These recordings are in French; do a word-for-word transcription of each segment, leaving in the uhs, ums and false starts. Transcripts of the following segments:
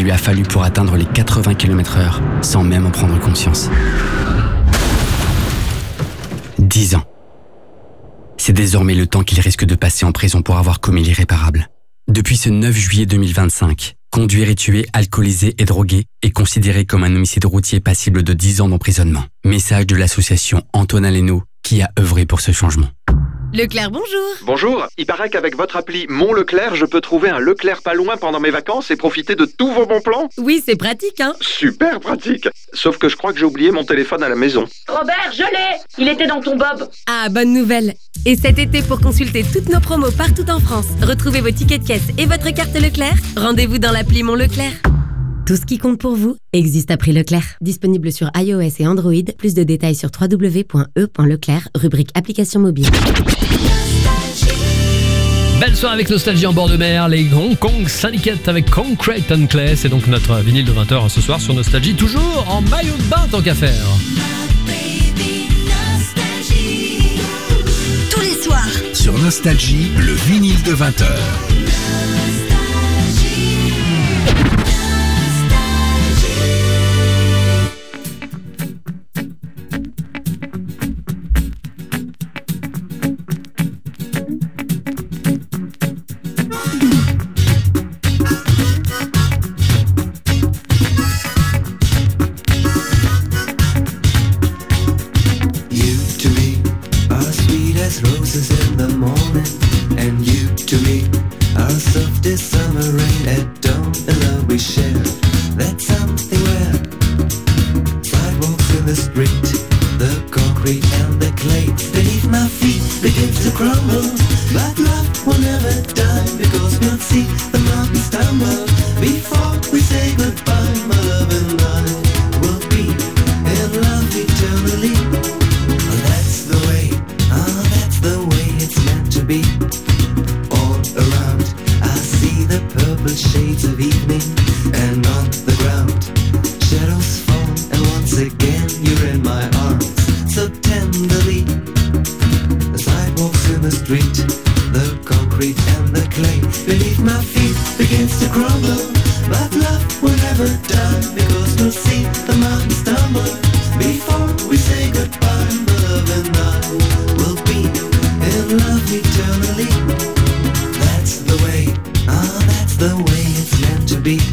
lui a fallu pour atteindre les quatre-vingts kilomètres heure, sans même en prendre conscience. Dix ans. C'est désormais le temps qu'il risque de passer en prison pour avoir commis l'irréparable. Depuis ce neuf juillet deux mille vingt-cinq, conduire et tuer alcoolisé et drogué est considéré comme un homicide routier passible de dix ans d'emprisonnement. Message de l'association Antonin Lénaud qui a œuvré pour ce changement. Leclerc, bonjour. Bonjour, il paraît qu'avec votre appli Mon Leclerc, je peux trouver un Leclerc pas loin pendant mes vacances et profiter de tous vos bons plans. Oui, c'est pratique, hein. Super pratique. Sauf que je crois que j'ai oublié mon téléphone à la maison. Robert, je l'ai. Il était dans ton bob. Ah, bonne nouvelle. Et cet été, pour consulter toutes nos promos partout en France, retrouvez vos tickets de caisse et votre carte Leclerc, rendez-vous dans l'appli Mon Leclerc. Tout ce qui compte pour vous existe à prix Leclerc. Disponible sur iOS et Android. Plus de détails sur w w w point e point leclerc, rubrique application mobile. Belle soirée avec Nostalgie en bord de mer, les Hong Kong Syndicate avec Concrete and Clay. C'est donc notre vinyle de vingt heures ce soir sur Nostalgie, toujours en maillot de bain tant qu'à faire. Tous les soirs sur Nostalgie, le vinyle de vingt heures. Roses in the morning, and you to me are soft as summer rain at dawn. And love we share, that's something rare. Sidewalks in the street, the concrete and the clay beneath my feet begins to crumble. But love will never die, because we'll see the mountains stumble before we say goodbye. My love and I will be in love eternally. That's the way. Ah, that's the way it's meant to be. All around I see the purple shades of evening, and on the ground shadows fall, and once again you're in my arms so tenderly. The sidewalks in the street, the concrete and the clay beneath my feet begins to crumble. But love will never die, because we'll see the mountains stumble before we say goodbye. My love and I will be in love eternally. That's the way, ah, that's the way it's meant to be.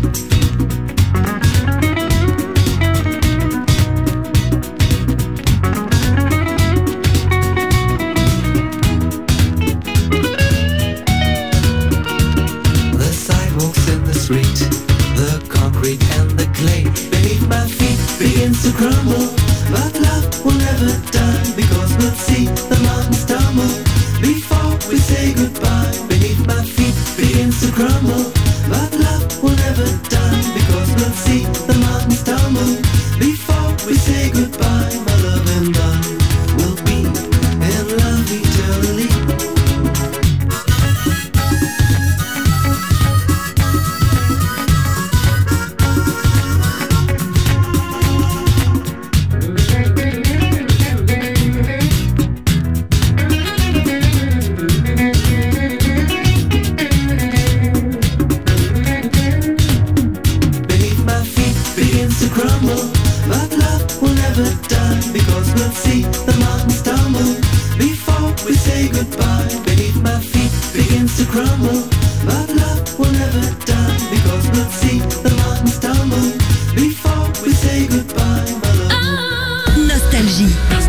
The sidewalks in the street, the concrete and the clay beneath my feet begins to crumble. But love will never die, because we'll see the mountains stumble before we say goodbye. Beneath my feet begins to crumble. But love will never die, because we'll see the mountains stumble before we say goodbye. My love and I will be in love eternally. Crumble, but love will never die, because we'll see the mountains stumble before we say goodbye. Beneath my feet begins to crumble, but love will never die, because we'll see the mountains stumble before we say goodbye. My love. Ah, Nostalgie.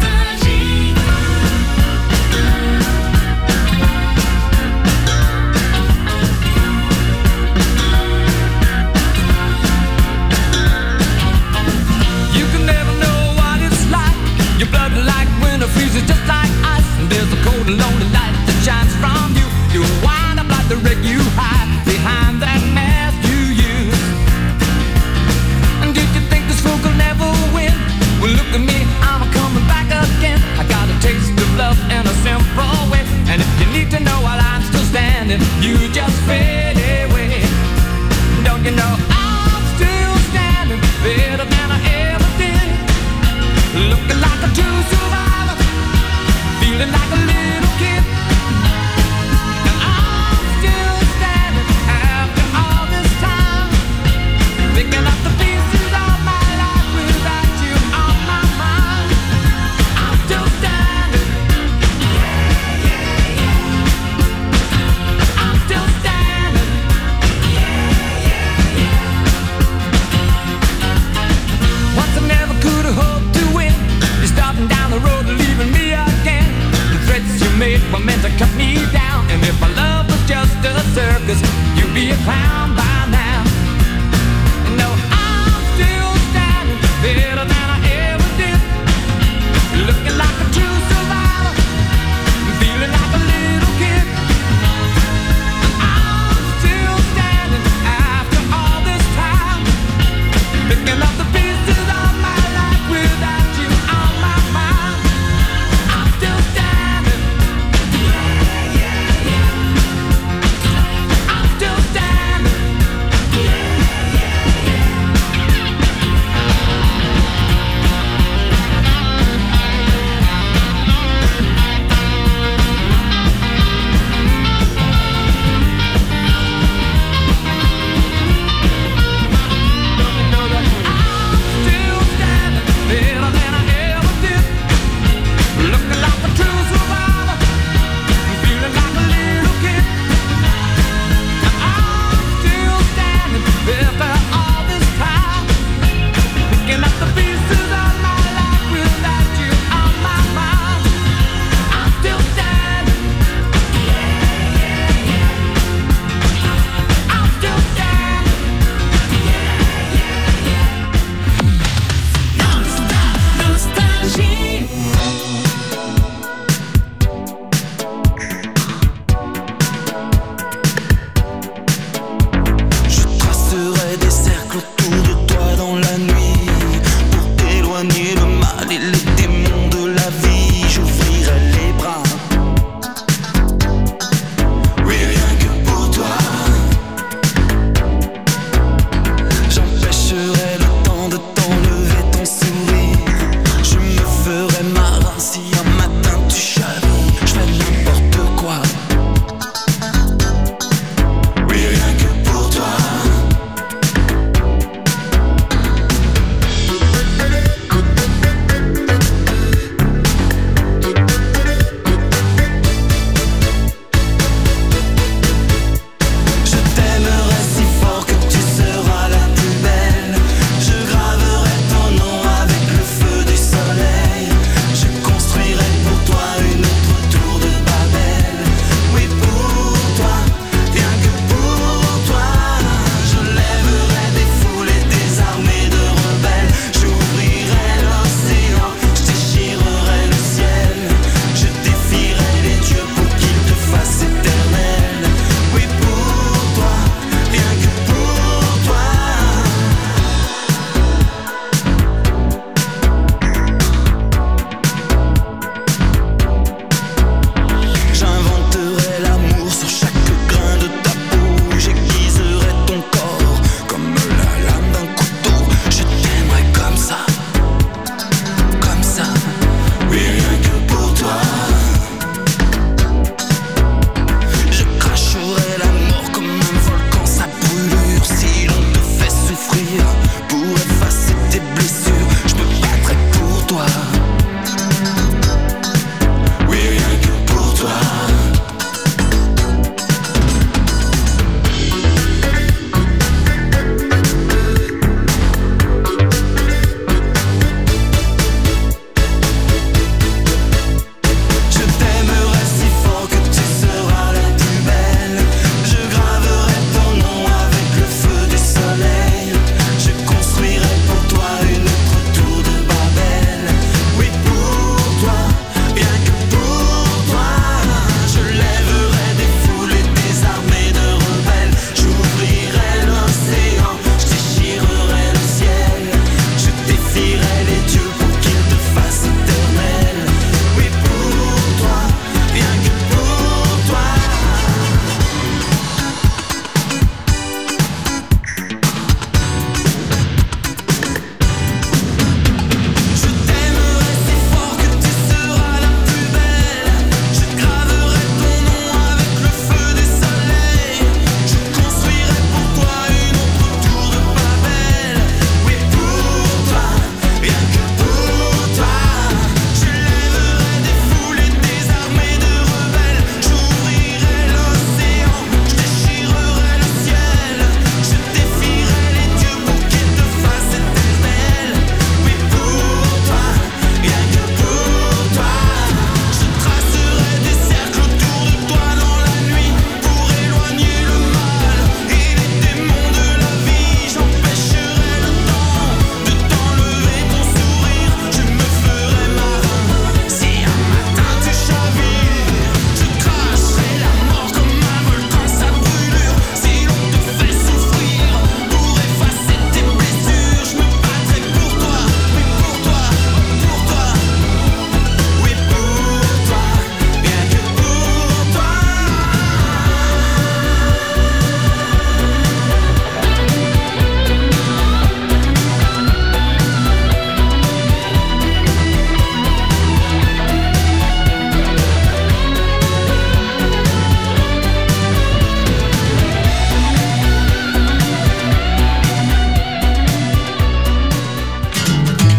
Freezes just like ice, and there's a cold and lonely light that shines from you. You wind up like the wreck you hide behind that mask you use. And did you think this fool could never win? Well, look at me, I'm coming back again. I got a taste of love in a simple way, and if you need to know while I'm still standing, you just fade away. Don't you know I'm still standing better than I ever did, looking like a true survivor, feeling like a little kid. And I'm still standing after all this time,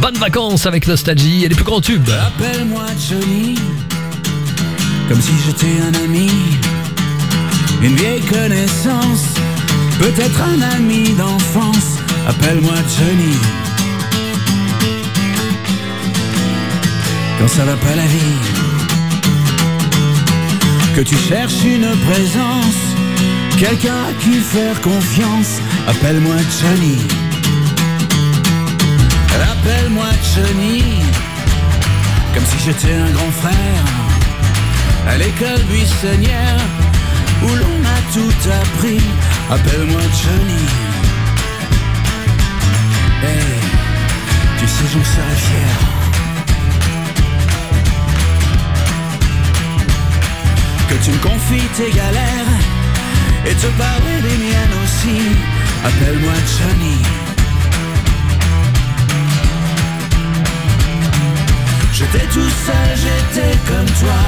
bonnes vacances avec Nostalgie et les plus grands tubes. Appelle-moi Johnny, comme si j'étais un ami, une vieille connaissance, peut-être un ami d'enfance. Appelle-moi Johnny, quand ça va pas la vie, que tu cherches une présence, quelqu'un à qui faire confiance. Appelle-moi Johnny, appelle-moi Johnny, comme si j'étais un grand frère, à l'école buissonnière, où l'on a tout appris. Appelle-moi Johnny, hey, tu sais j'en serais fier, que tu me confies tes galères et te parler des miennes aussi. Appelle-moi Johnny, j'étais tout seul, j'étais comme toi,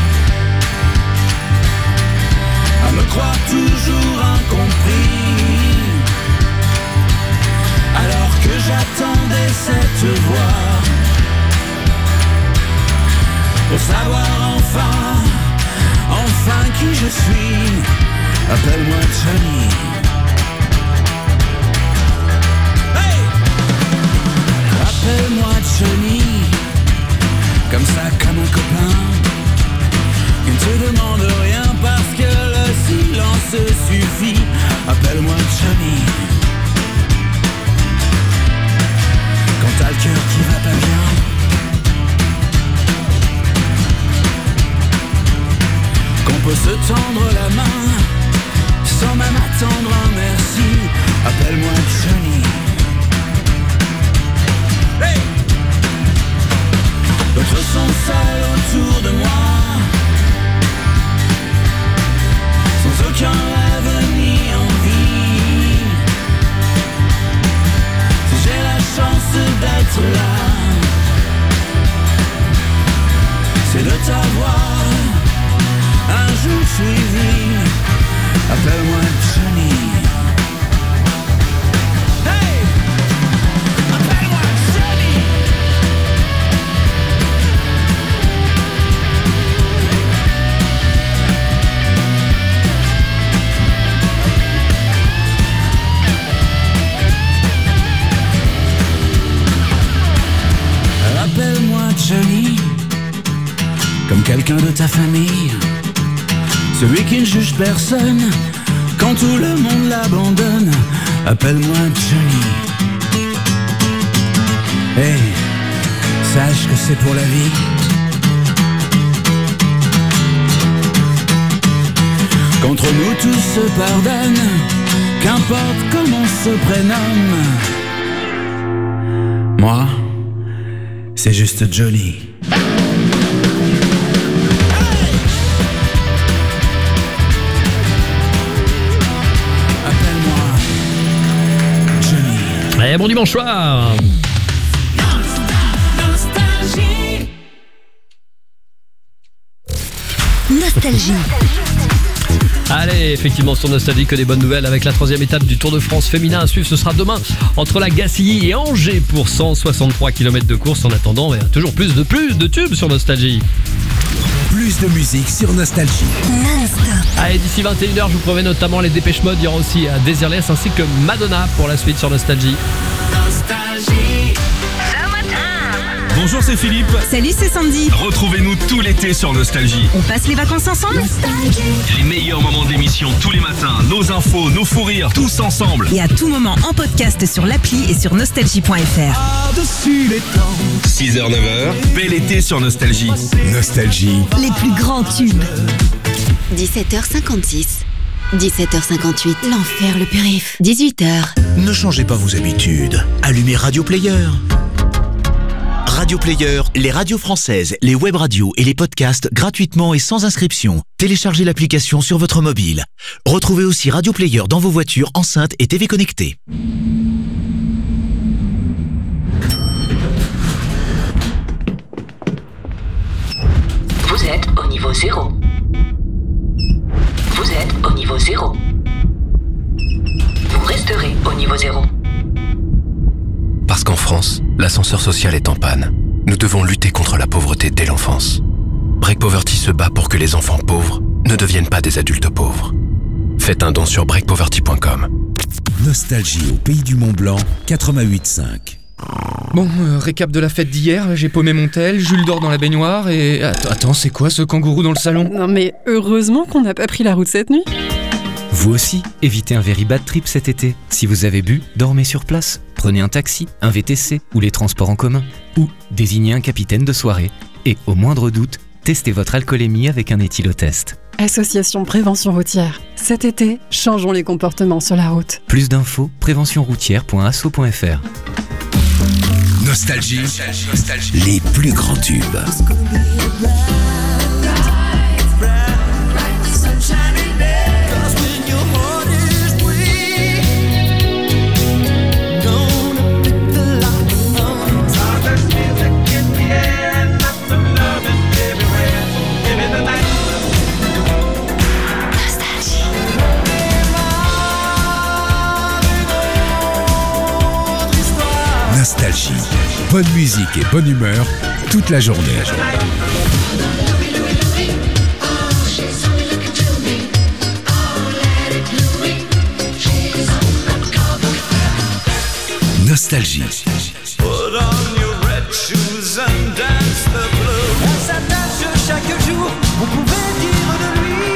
à me croire toujours incompris, alors que j'attendais cette voix, pour savoir enfin, enfin qui je suis. Appelle-moi Johnny, hey! Appelle-moi Johnny, comme ça, comme un copain, qui ne te demande rien parce que le silence suffit. Appelle-moi Johnny, quand t'as le cœur qui va pas bien, qu'on peut se tendre la main sans même attendre un merci. Appelle-moi Johnny, hey! D'autres sont seuls autour de moi, sans aucun rêve ni envie. Si j'ai la chance d'être là, c'est de t'avoir un jour suivi. Appelle-moi Johnny, hey! Appelle-moi Johnny, appelle-moi Johnny, comme quelqu'un de ta famille, celui qui ne juge personne quand tout le monde l'abandonne. Appelle-moi Johnny, hey, sache que c'est pour la vie, qu'entre nous tout se pardonne, qu'importe comment on se prénomme. Moi, c'est juste Johnny. Et bon dimanche soir. Nostalgie. Allez, effectivement sur Nostalgie, que des bonnes nouvelles avec la troisième étape du Tour de France féminin à suivre. Ce sera demain entre la Gacilly et Angers pour cent soixante-trois kilomètres de course. En attendant, il y a toujours plus de plus de tubes sur Nostalgie. Plus de musique sur Nostalgie. Non-stop. Allez, d'ici vingt et une heures, je vous promets notamment les Dépêche Mode. Il y aura aussi Desireless ainsi que Madonna pour la suite sur Nostalgie. Bonjour, c'est Philippe. Salut, c'est Sandy. Retrouvez-nous tout l'été sur Nostalgie. On passe les vacances ensemble? Les meilleurs moments de l'émission tous les matins, nos infos, nos fous rires, tous ensemble. Et à tout moment en podcast sur l'appli et sur nostalgie point f r. Par-dessus les temps. six heures neuf heures, bel été sur Nostalgie. Nostalgie. Les plus grands tubes. dix-sept heures cinquante-six. dix-sept heures cinquante-huit. L'enfer, le périph'. dix-huit heures. Ne changez pas vos habitudes. Allumez Radio Player. Radio Player, les radios françaises, les web radios et les podcasts gratuitement et sans inscription. Téléchargez l'application sur votre mobile. Retrouvez aussi Radio Player dans vos voitures, enceintes et T V connectées. Vous êtes au niveau zéro. Vous êtes au niveau zéro. Vous resterez au niveau zéro. Parce qu'en France, l'ascenseur social est en panne. Nous devons lutter contre la pauvreté dès l'enfance. Break Poverty se bat pour que les enfants pauvres ne deviennent pas des adultes pauvres. Faites un don sur break poverty point com. Nostalgie au pays du Mont Blanc, quatre-vingt-huit cinq. Bon, euh, récap de la fête d'hier, j'ai paumé mon tel, Jules dort dans la baignoire et... Attends, attends, c'est quoi ce kangourou dans le salon? Non mais heureusement qu'on n'a pas pris la route cette nuit. Vous aussi, évitez un very bad trip cet été. Si vous avez bu, dormez sur place. Prenez un taxi, un V T C ou les transports en commun. Ou désignez un capitaine de soirée. Et au moindre doute, testez votre alcoolémie avec un éthylotest. Association Prévention Routière. Cet été, changeons les comportements sur la route. Plus d'infos, prévention routière point asso point f r. Nostalgie, nostalgie, nostalgie. Les plus grands tubes. Nostalgie. Bonne musique et bonne humeur toute la journée. Nostalgie. Put on your red shoes and dance the blues. Elle s'attache chaque jour, on pouvait dire de lui.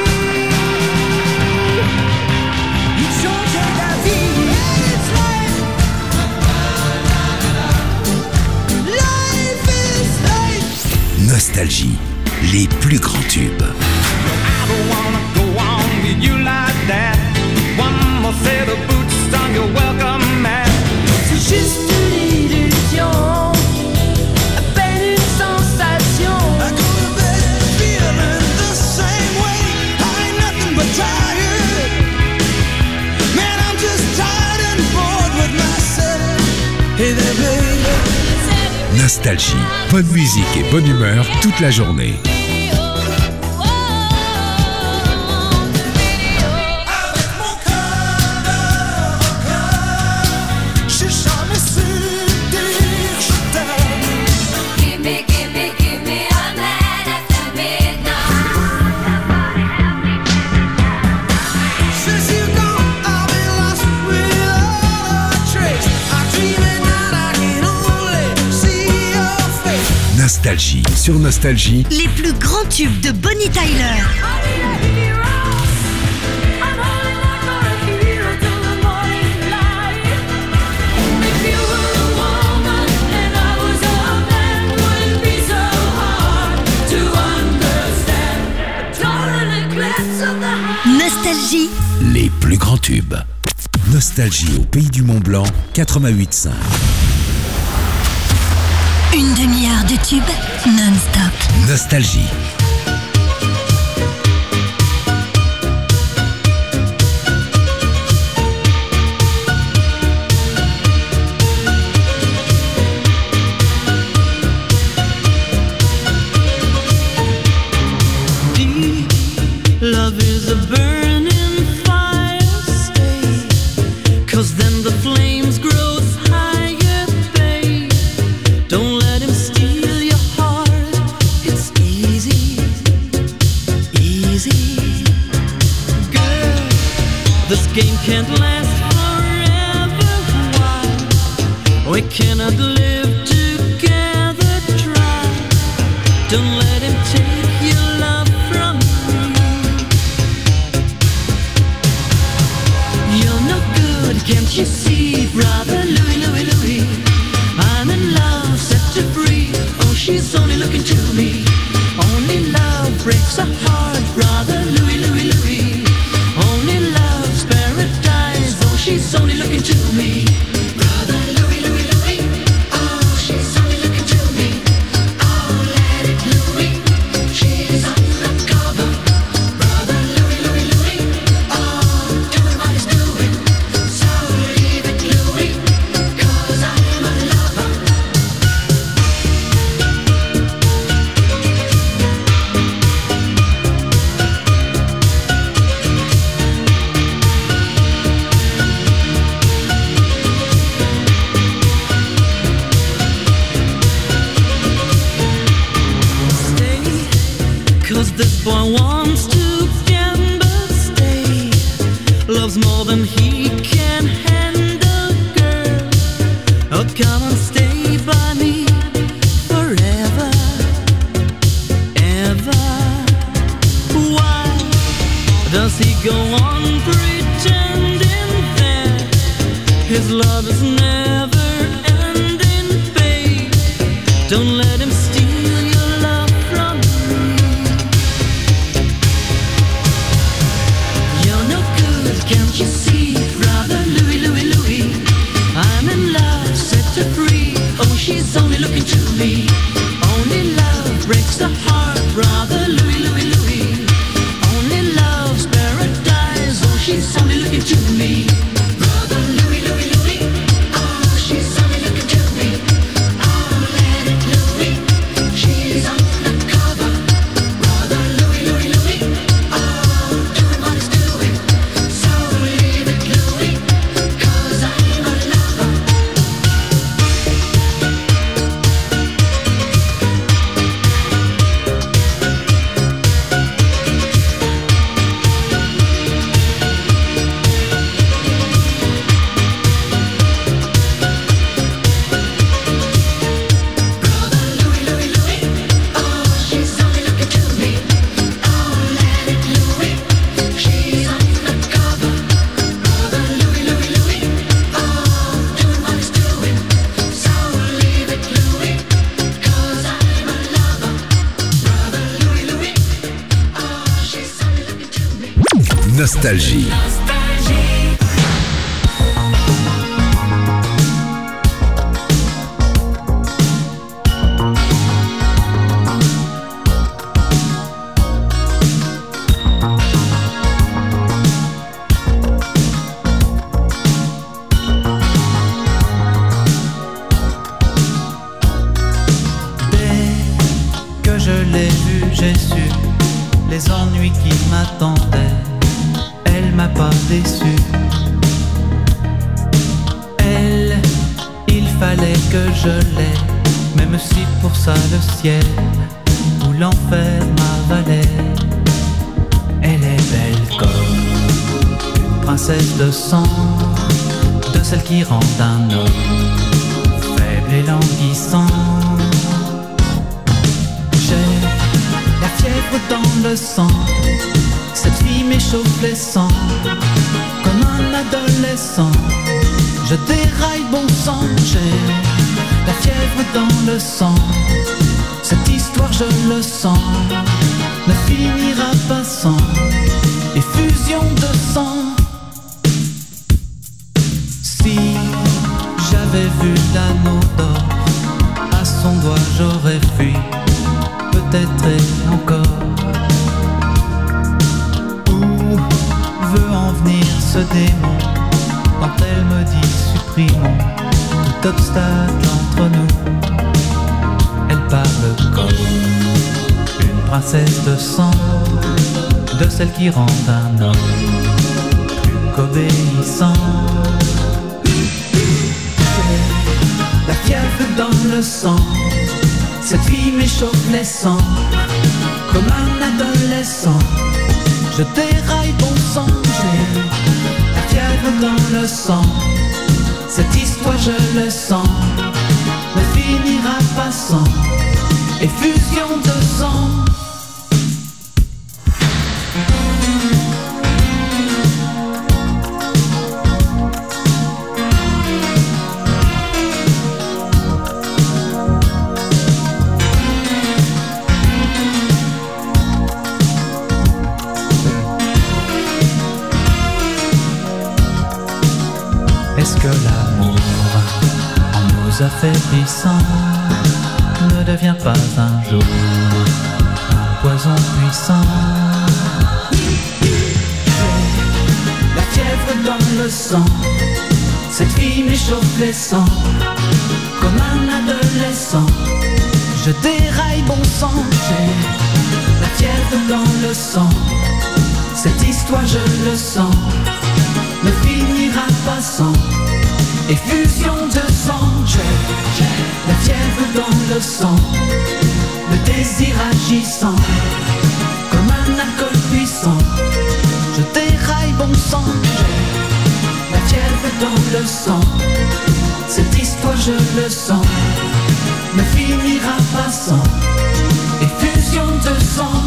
Il changeait la vie. It's life. Life is life. Nostalgie. Les plus grands tubes. I don't wanna go on with you like that. One more set of boots on your welcome mat. C'est juste une illusion, à peine une sensation. I go to bed feeling the same way. I ain't nothing but tired. Man, I'm just tired and bored with myself. Hey there, baby. Nostalgie. Bonne musique et bonne humeur toute la journée. Nostalgie. Sur Nostalgie, les plus grands tubes de Bonnie Tyler. Nostalgie. Les plus grands tubes. Nostalgie au pays du Mont Blanc, quatre-vingt-huit cinq. Une demi-heure de tube non-stop. Nostalgie. Love is a burning fire, stay. Cause then the flames grow higher, babe. Don't let him steal your heart. It's easy, easy. Girl, this game can't last forever. Why? We cannot live together, try. Don't let him take your love from me. Can't you see, brother Louis, Louis, Louis? I'm in love, set to free. Oh, she's only looking to me. Only love breaks a heart, brother Louis, Louis, Louis. Only love's paradise. Oh, she's only looking to me. Brother Louis, Louis, Louis. Oh, she's only looking to me. Oh, let it Louis. She's undercover. Brother Louis, Louis, Louis. Oh, everybody's doing. this boy wants to gamble, stay. Loves more than he can handle, girl. Oh, come and stay by me forever, ever. Why does he go on pretending that his love is never ending, babe? Don't let him steal your love from me. You're no good, can't you see? Brother Louis, Louis, Louis, I'm in love, set her free. Oh, she's only looking to me. Only love breaks the heart, brother Louis, Louis, Louis. Only love's paradise. Oh, she's only looking to me. Brother Louis, Louis, Louis. Oh, she's only looking to me. Oh, let it Louis. She's undercover. Brother Louis, Louis, Louis. Oh, doing what it's doing. So leave it Louis, 'cause I'm a lover. Nostalgie. Dès que je l'ai vue, j'ai su les ennuis qui m'attendaient. Elle m'a pas déçu. Elle, il fallait que je l'aie, même si pour ça le ciel ou l'enfer m'avalait. Elle est belle comme une princesse de sang, de celle qui rend un homme faible et languissant. J'ai la fièvre dans le sang, cette fille m'échauffe les sangs, comme un adolescent. Je déraille bon sang, j'ai la fièvre dans le sang. Cette histoire je le sens, ne finira pas sans effusion de sang. Si j'avais vu l'anneau d'or à son doigt, j'aurais fui, peut-être et encore. Veut en venir ce démon quand elle me dit supprimons tout obstacle entre nous. Elle parle comme une princesse de sang, de celle qui rend un homme plus qu'obéissant. J'ai la fièvre dans le sang, cette fille m'échauffe les sangs, comme un adolescent. Je déraille bon sang, j'ai la fièvre dans le sang. Cette histoire je le sens, ne finira pas sans effusion de sang. Est-ce que l'amour, en nous affaiblissant, ne devient pas un jour un poison puissant? J'ai la fièvre dans le sang, cette fille m'échauffe les sangs, comme un adolescent. Je déraille bon sang, j'ai la fièvre dans le sang. Cette histoire je le sens, ne finira pas sans effusion de sang. J'ai la fièvre dans le sang, le désir agissant, comme puissant. Je déraille bon sang, j'ai la fièvre dans le sang. Cette histoire je le sens, ne finira pas sans effusion de sang.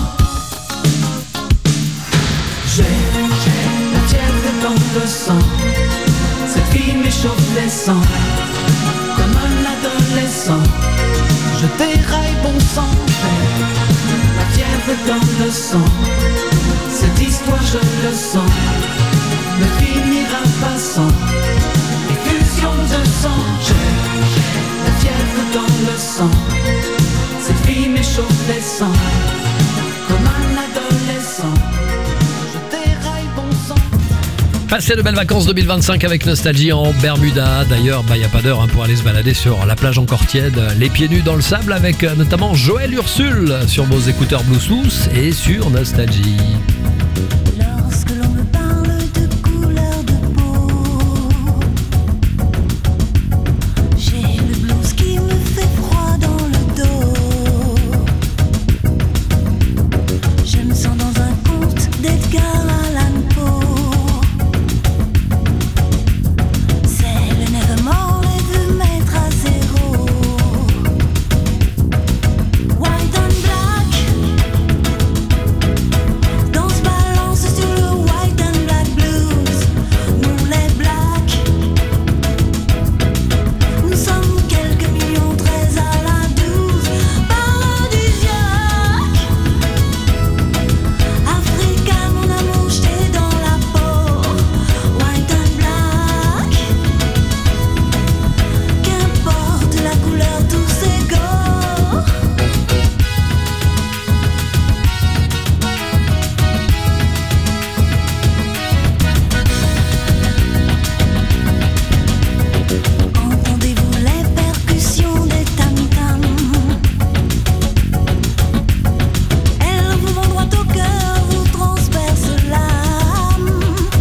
J'ai, j'ai la fièvre dans le sang. Cette fille m'échauffe les sangs, comme un adolescent. Je déraille bon sang, j'ai la fièvre dans le sang. Cette histoire je le sens, ne finira pas sans effusion de sang. J'ai la fièvre dans le sang. Cette fille m'échauffe les sangs, comme un adolescent. Je déraille bon sang. Passez de belles vacances deux mille vingt-cinq avec Nostalgie en Bermuda. D'ailleurs, bah, y a pas d'heure hein, pour aller se balader sur la plage encore tiède, les pieds nus dans le sable, avec euh, notamment Joël Ursule sur vos écouteurs Bluetooth et sur Nostalgie. Lorsque l'on me parle de couleur de peau, j'ai le blues qui me fait froid dans le dos. Je me sens dans un conte d'Edgar Allan Poe. C'est le Nevermore et veut mettre à zéro. White and black, danse balance sur le white and black blues. Nous les blacks, nous sommes quelques millions, treize à la douze. Paradisiaque, Africa, mon amour, jeté dans la peau. White and black, qu'importe la couleur, tous égaux. Entendez-vous les percussions des tam-tams? Elles vous vont droit au cœur, vous transpercent l'âme,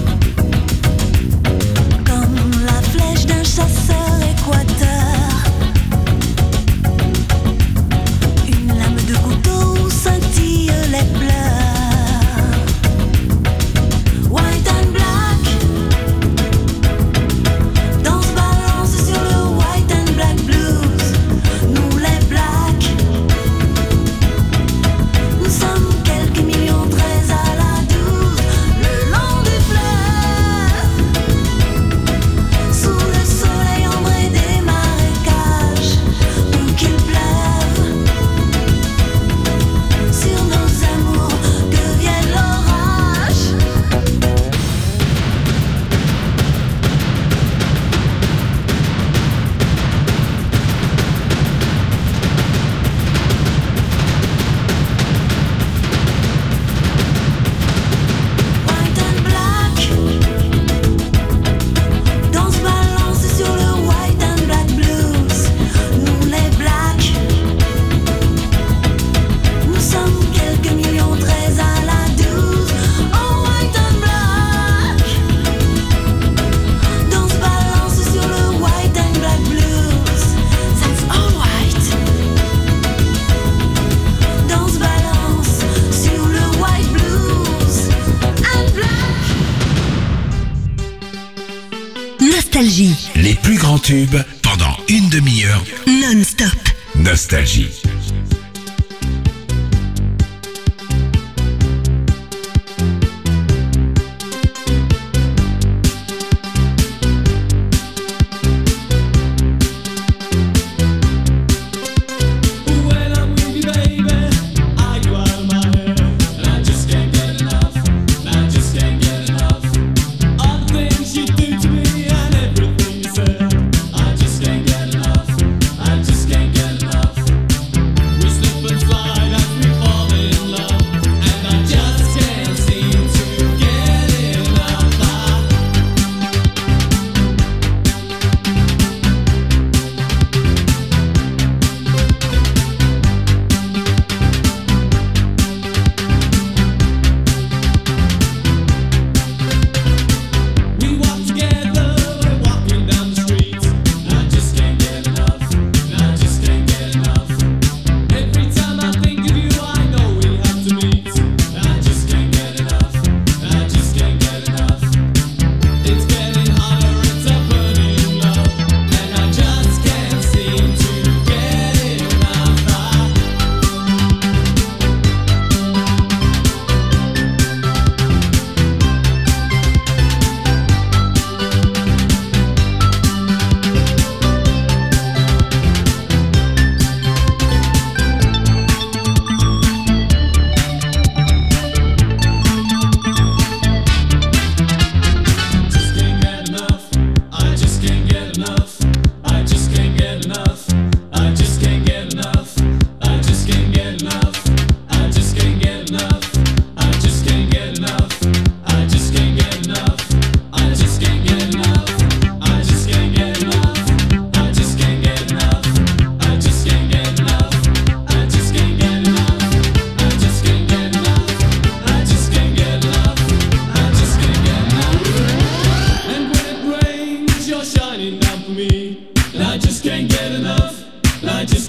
comme la flèche d'un chasseur équateur. Une lame de couteau où scintillent les pleurs. White and black, danse balance sur le white and black blues. Nous les blacks, nous sommes quelques millions, treize à la douze. Le long du fleuve, sous le soleil ambré des marécages, où qu'il pleuve sur nos amours, que vienne l'orage. White and black, danse balance sur le white and black blues. Nous les blacks, nous sommes quelques millions, treize à la douze. Oh white and black, danse balance sur le white and black blues. That's all white. Danse balance sur le white blues and black. Nostalgie. Les plus grands tubes pendant une demi-heure Non-stop. Nostalgie. When I'm with you, baby, I go out of my head, and I just can't get enough, and I just can't get enough. All the things you do to me and everything you said, I just can't get enough, I just can't get enough.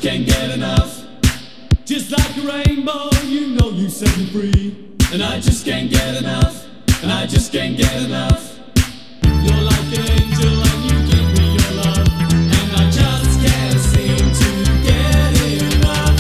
can't get enough. Just like a rainbow, you know you set me free. And I just can't get enough. And I just can't get enough. You're like an angel and you give me your love. And I just can't seem to get enough.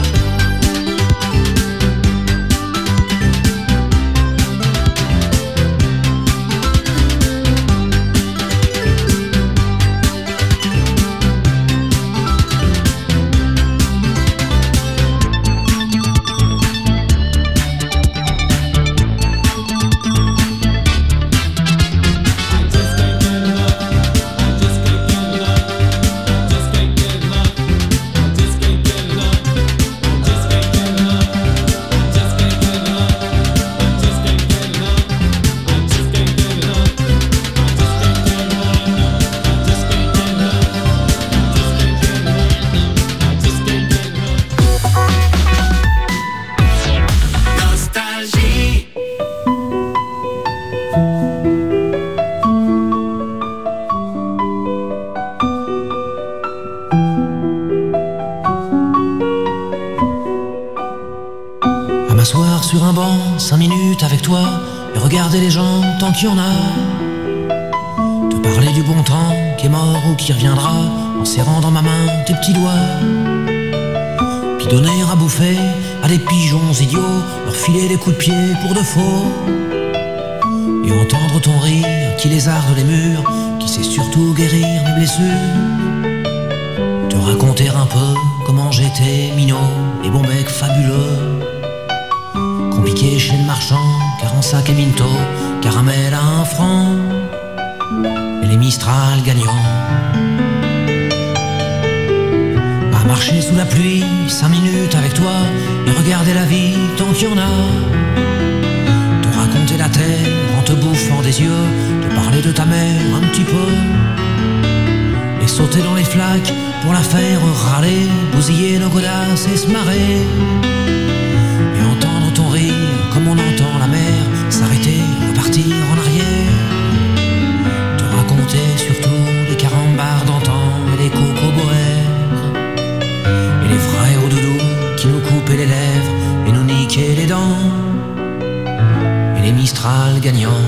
M'asseoir sur un banc, cinq minutes avec toi, et regarder les gens tant qu'il y en a. Te parler du bon temps qui est mort ou qui reviendra, en serrant dans ma main tes petits doigts. Puis donner à bouffer à des pigeons idiots, leur filer des coups de pied pour de faux. Et entendre ton rire qui lézarde les murs, qui sait surtout guérir mes blessures. Te raconter un peu comment j'étais minot et bon bec fabuleux. Compliqué chez le marchand, car en sac et minto, caramel à un franc, et les Mistral gagnants. À marcher sous la pluie, cinq minutes avec toi, et regarder la vie tant qu'il y en a. Te raconter la terre en te bouffant des yeux, te parler de ta mère un petit peu, et sauter dans les flaques pour la faire râler, bousiller nos godasses et se marrer. Et entendre ton rire comme on entend la mer s'arrêter, repartir en arrière. Te raconter surtout les carambars d'antan et les cocoboères, et les frères au doudou qui nous coupaient les lèvres et nous niquaient les dents, et les Mistral gagnants.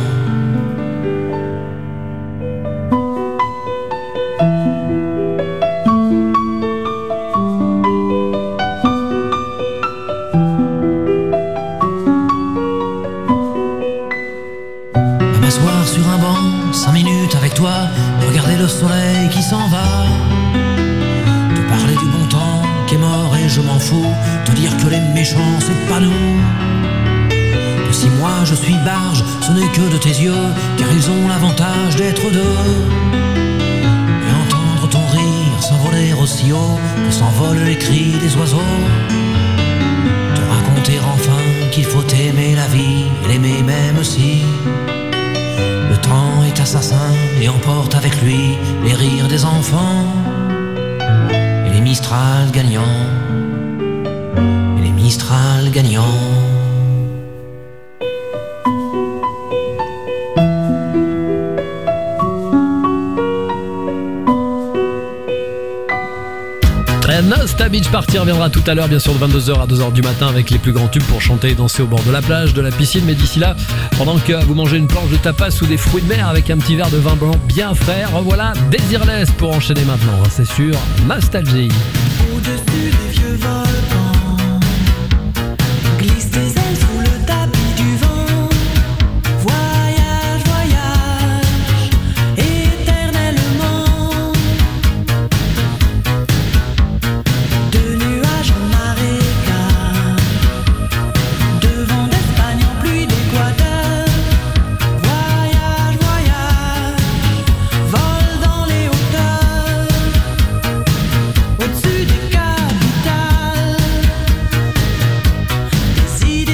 Regarder le soleil qui s'en va, te parler du bon temps qui est mort et je m'en fous, te dire que les méchants c'est pas nous, que si moi je suis barge ce n'est que de tes yeux, car ils ont l'avantage d'être deux. Et entendre ton rire s'envoler aussi haut que s'envolent les cris des oiseaux, te raconter enfin qu'il faut aimer la vie et l'aimer même si le temps est assassin et emporte avec lui les rires des enfants, et les Mistral gagnants, et les Mistral gagnants. Nosta Beach Party reviendra tout à l'heure, bien sûr, de vingt-deux heures à deux heures du matin avec les plus grands tubes pour chanter et danser au bord de la plage, de la piscine. Mais d'ici là, pendant que vous mangez une planche de tapas ou des fruits de mer avec un petit verre de vin blanc bien frais, revoilà Désirless pour enchaîner maintenant. C'est sur Nostalgie. Au-dessus des vieux volcans, glisse tes ailes sous le tapis du vent. Voyage, voyage, éternellement. De nuages en marécage, de vent d'Espagne en pluie d'Équateur. Voyage, voyage, vol dans les hauteurs. Au-dessus des capitales, des idées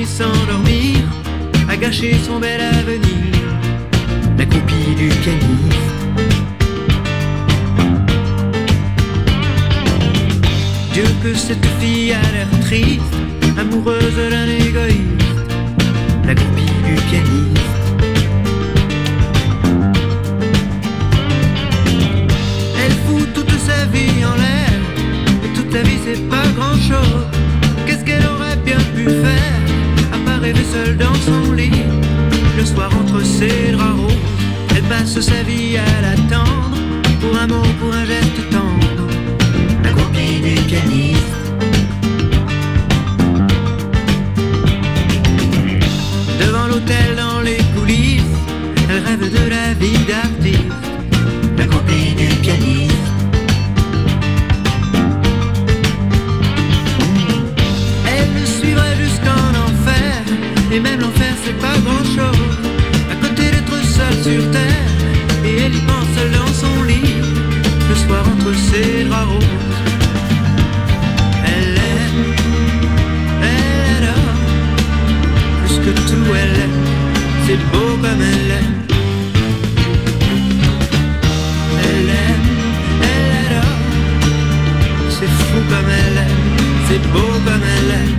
nuit sans dormir a gâché son bel avenir, la copie du pianiste. Dieu que cette fille a l'air triste, amoureuse d'un égoïste, la copie du pianiste. Elle fout toute sa vie en l'air, et toute la vie c'est pas grand chose. Qu'est-ce qu'elle aurait bien pu faire, à part rêver seule dans son lit, le soir entre ses draps roses. Elle passe sa vie à l'attendre, pour un mot, pour un geste tendre, la copie du pianiste. Devant l'hôtel, dans les coulisses, elle rêve de la vie d'artiste, la copie du pianiste. Elle le suivrait jusqu'en enfer, et même l'enfer c'est pas grand chose, à côté d'être seule sur terre, et elle y pense seule dans son lit, le soir entre ses draps roses. Elle aime, elle adore, plus que tout elle aime, c'est beau comme elle aime. Elle aime, elle adore, c'est fou comme elle aime, c'est beau comme elle aime.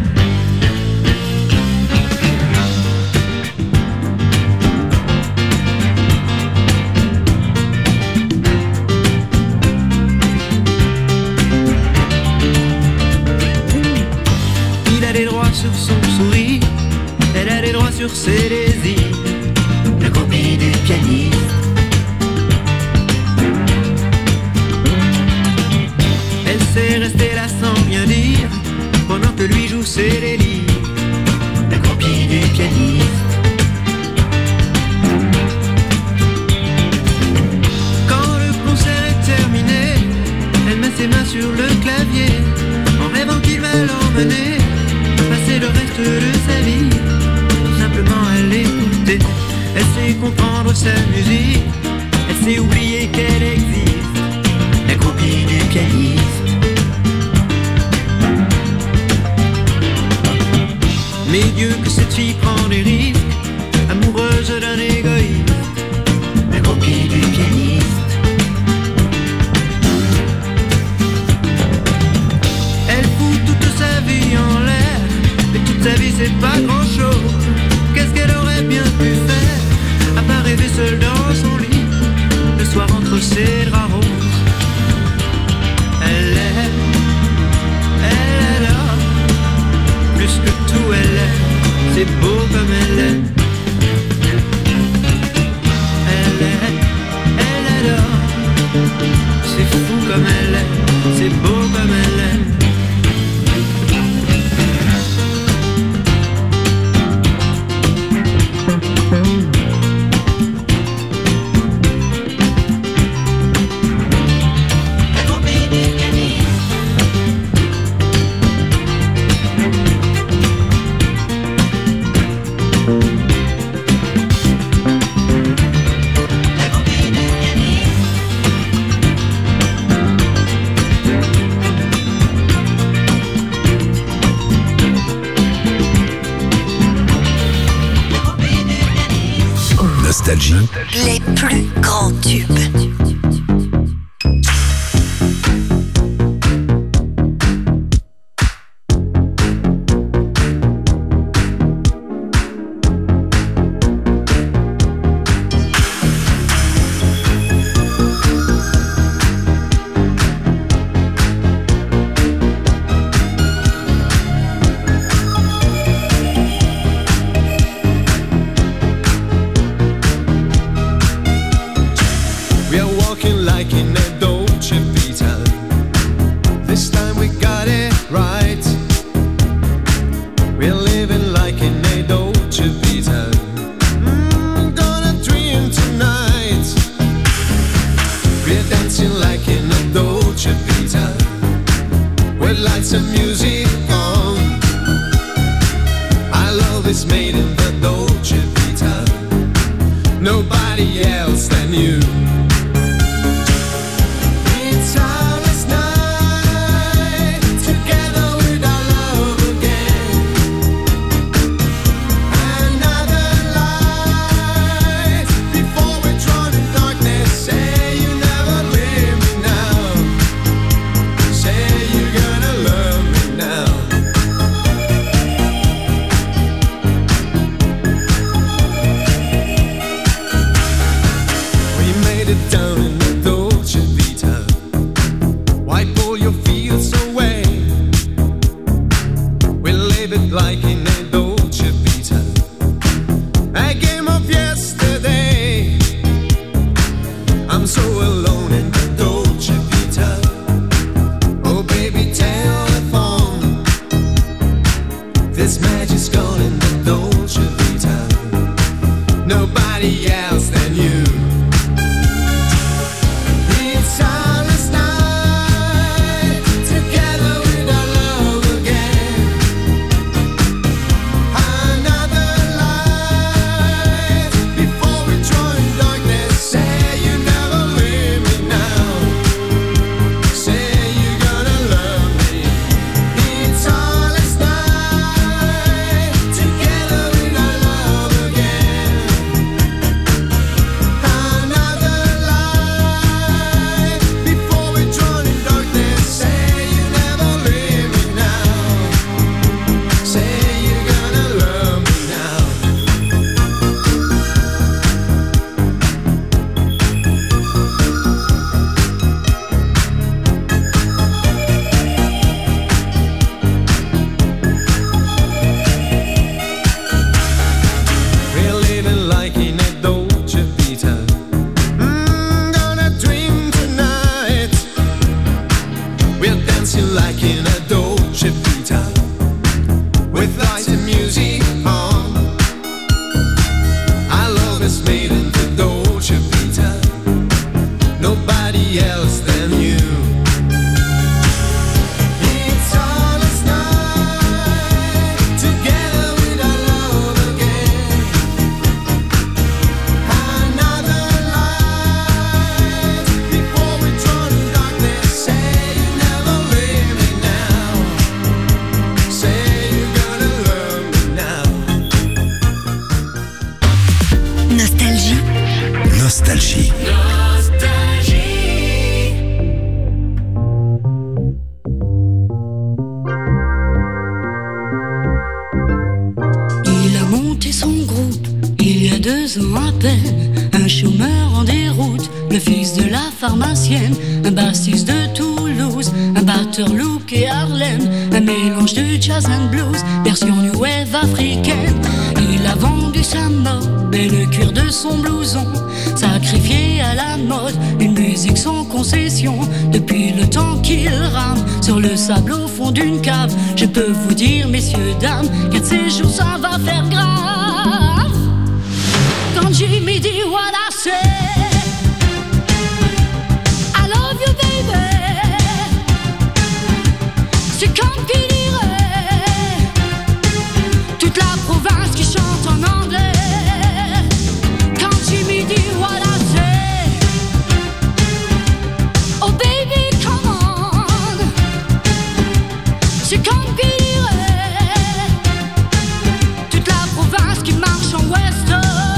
Sur son sourire, elle a des droits sur ses désirs, la copie du pianiste. Elle sait rester là sans rien dire, pendant que lui joue ses délires, la copie du pianiste. Quand le concert est terminé, elle met ses mains sur le clavier, en rêvant qu'il va l'emmener passer le reste de sa vie, simplement à l'écouter. Elle sait comprendre sa musique, elle sait oublier qu'elle existe, la copie du pianiste. Mais Dieu que cette fille prend des risques, amoureuse d'un égoïste, la copie du pianiste. Elle fout toute sa vie en l'air, et toute sa vie c'est pas grand chose. Qu'est-ce qu'elle aurait bien pu faire, à part rêver seule dans son lit, le soir entre ses draps roses. Elle aime, elle adore, plus que tout elle aime, c'est beau comme elle aime. Elle aime, elle adore, c'est fou comme elle aime, c'est beau comme elle aime. Nostalgie. Les plus grands tubes. Nobody else than you. It's our last night together with our love again. like in a Dolce Vita, a game of yesterday. I'm so alone in the Dolce Vita. Oh baby, telephone, this magic's gone in the Dolce Vita. Nobody else than you. It's silence night, together with our love again. Another light before we join darkness. Say you never leave me now. Say you're gonna love me. It's silence night, together with our love again. Another light before we drown in darkness. Say you never leave me now. Say you're gonna love me now. We're living like in a Dolce Vita. Mm, gonna dream tonight. We're dancing like in a Dolce Vita, with lights and music on. Our love is made in the Dolce Vita. Nobody else than you. It's all us night, together with our love again. Another light before we drown in darkness. Say you never leave me now. Say you're gonna love me now. Nostalgie. Nostalgie. Il a monté son groupe il y a deux ans à peine. Un chômeur en déroute, le fils de la pharmacienne. Un bassiste de Toulouse, un batteur look et Harlem. Un mélange de jazz and blues, version new wave africaine. Il a vendu sa mob et le cuir de son blouson. Sacrifié à la mode, une musique sans concession. Depuis le temps qu'il rame sur le sable au fond d'une cave, je peux vous dire, messieurs, dames, qu'un de ces jours ça va faire grave. Quand Jimmy dit what I say, I love you baby, c'est comme qui dirait toute la province qui chante en anglais. Quand Jimmy dit what I say, oh baby come on, c'est comme qui dirait toute la province qui marche en western.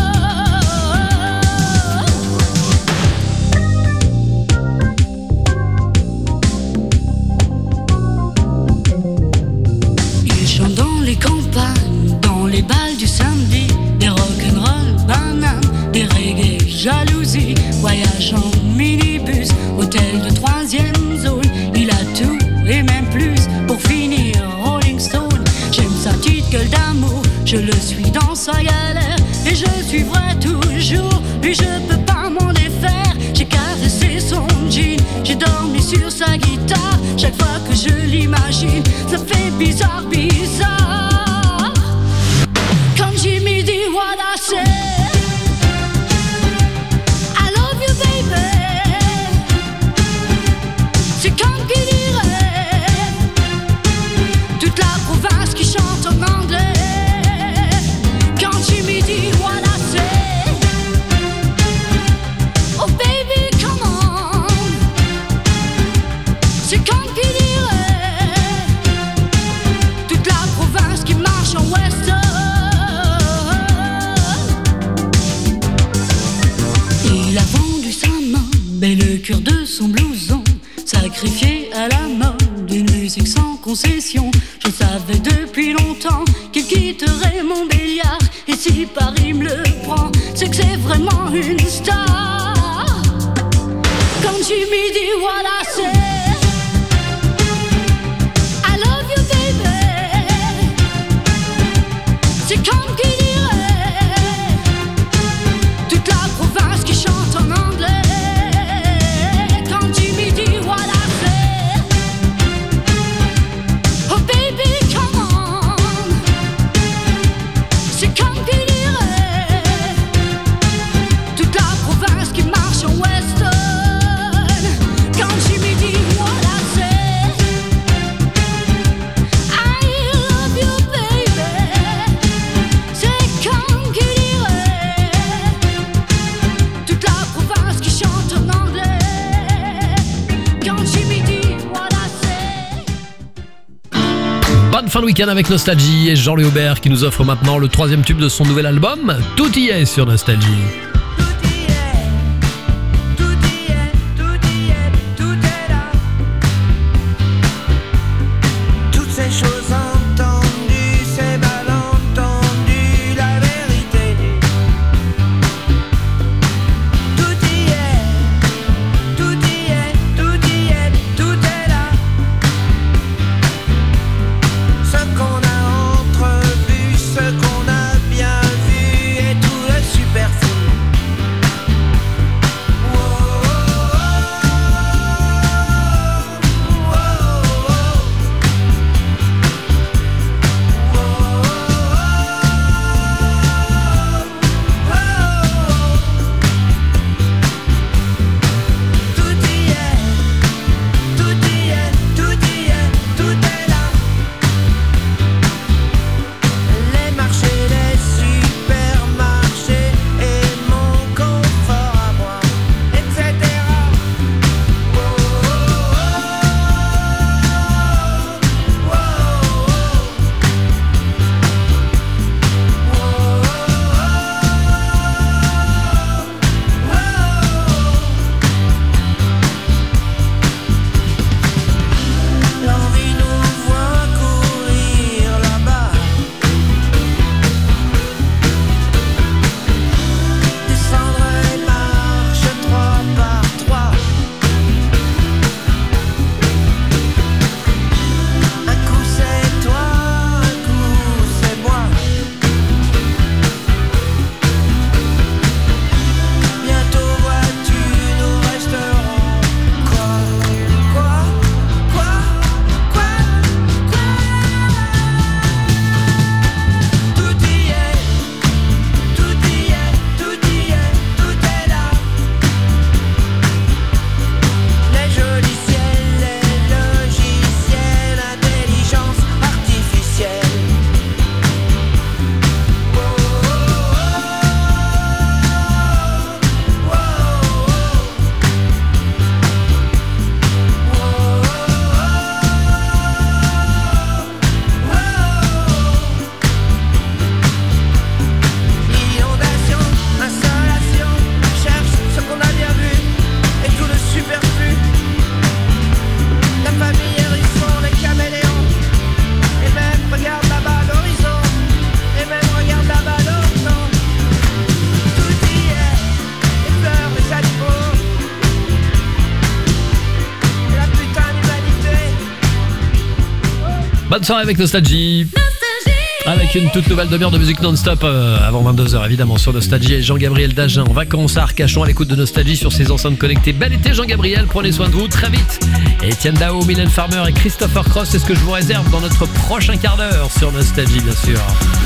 Il chante dans les campagnes, dans les balles du samedi, des rock'n'roll bananes, des reggae jalousie, voyage en minibus, hôtel de troisième zone. Il a tout et même plus pour finir Rolling Stone. J'aime sa petite gueule d'amour, je le suis dans sa galère et je suivrai toujours. Lui je peux pas m'en défaire. J'ai caressé son jean, j'ai dormi sur sa guitare. Chaque fois que je l'imagine, ça fait bizarre, bizarre. Quand Jimmy dit what I say, I love you baby, c'est comme qui dirait toute la province qui chante en anglais. Quand Jimmy dit what I say, oh baby come on, c'est comme qui dirait toute la province qui marche en western. Il a vendu sa mob et le cœur de son blouson, sacrifié à la mode d'une musique sans concession. Je savais depuis longtemps qu'il quitterait mon béliard, et si Paris me le prend, c'est que c'est vraiment une star. Quand Jimmy dit what I say, I love you baby, fin de week-end avec Nostalgie et Jean-Louis Aubert qui nous offre maintenant le troisième tube de son nouvel album. Tout y est sur Nostalgie. Toutes ces choses entendues, ces malentendus, la vérité. Tout y est, tout y est, tout y est, tout est là. Ce qu'on a entrevu, ce qu'on a bien vu et tout le superflu. Les marchés, les supermarchés et mon confort à moi, et cetera. L'envie nous voit courir là-bas. Descendre les marches trois par trois. Un coup c'est toi, un coup c'est moi. Bientôt vois-tu, nous resterons quoi, quoi, quoi, quoi, quoi. Tout y est, tout y est, tout y est, tout est là. Les jolis ciels, les logiciels, intelligence artificielle. Inondation, insolation, cherche ce qu'on a bien vu et tout le superflu. La famille hérisson, les caméléons, et même regarde là-bas l'horizon, et même regarde là-bas l'horizon. Tout y est, les fleurs, les animaux, et la putain d'humanité. Bonne soirée avec Nostalgie. Avec une toute nouvelle demi-heure de musique non-stop euh, avant vingt-deux heures évidemment sur Nostalgie et Jean-Gabriel Dagen en vacances à Arcachon à l'écoute de Nostalgie sur ses enceintes connectées. Bel été Jean-Gabriel, prenez soin de vous très vite. Étienne Dao, Mylène Farmer et Christopher Cross, c'est ce que je vous réserve dans notre prochain quart d'heure sur Nostalgie bien sûr.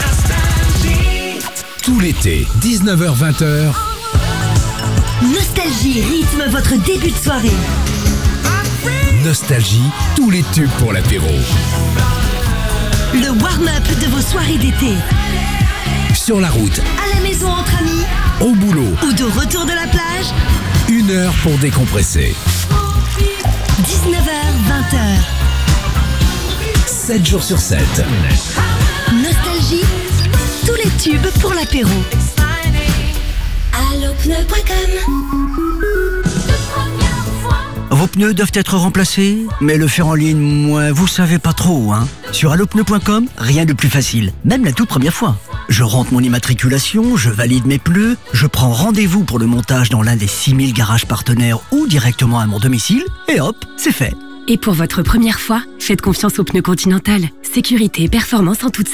Tout l'été, dix-neuf heures vingt heures. Nostalgie rythme votre début de soirée. Nostalgie, tous les tubes pour l'apéro. Le warm-up de vos soirées d'été. Sur la route, À la maison entre amis au boulot, ou de retour de la plage. une heure pour décompresser. dix-neuf heures vingt heures. sept jours sur sept. Nostalgie, tous les tubes pour l'apéro. allo pneu point com. Vos pneus doivent être remplacés, mais le faire en ligne, moi, vous savez pas trop, hein. Sur allo pneu point com, rien de plus facile, même la toute première fois. Je rentre mon immatriculation, je valide mes pneus, je prends rendez-vous pour le montage dans l'un des six mille garages partenaires ou directement à mon domicile, et hop, c'est fait. Et pour votre première fois, faites confiance aux pneus Continental. Sécurité et performance en toute